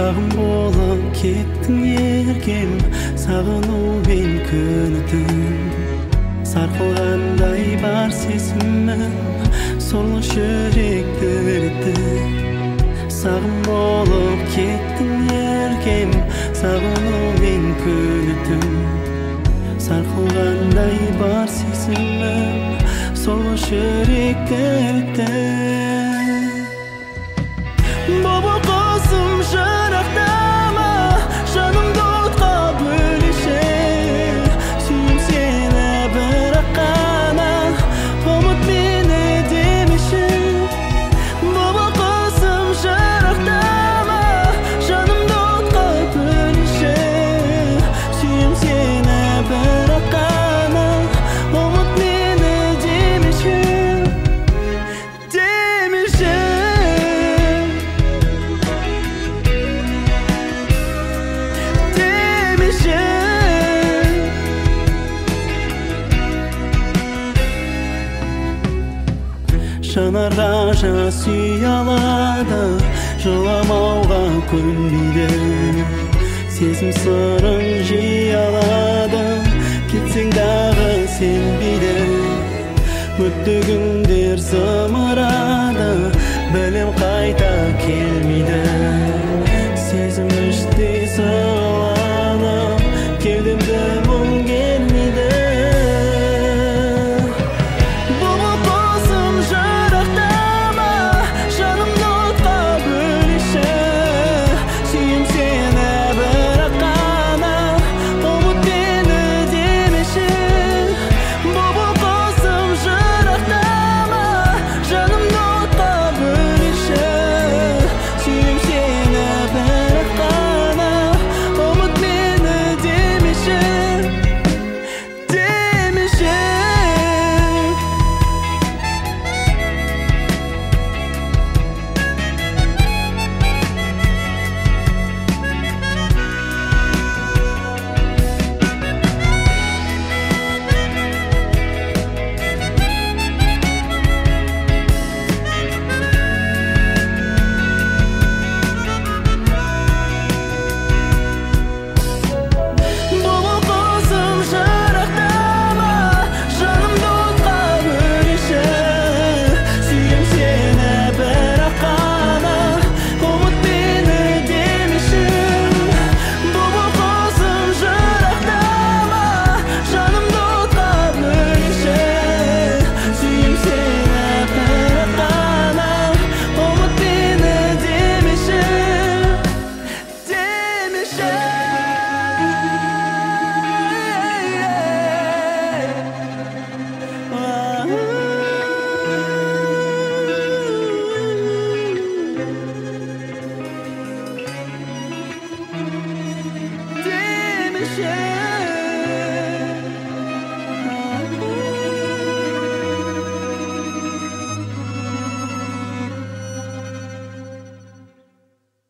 Sağım болып кеттің еркем, сағынумен күнітім. Сарқылғандай бар сезімім, сорлы жүректі өртті. Sağım болып кеттің еркем, сағынумен күнітім. Сарқылғандай бар сезімім, сорлы жүректі өртті. Баба қосым жырақтама, жанымды отқа бөлеші. Сүйім сені бірақ қана, ұмыт мені демеші. Баба қосым жырақтама, жанымды отқа бөлеші. Сүйім сені бірақ қана, ұмыт мені демеші. Жанарға жас сүй алады, жыламауға көнбейді. Сезім сырын жей алады, кетсең дағы сенбейді. Өтті күндер зымырады, білім қайта келмейді. Сезім іштей сығылады.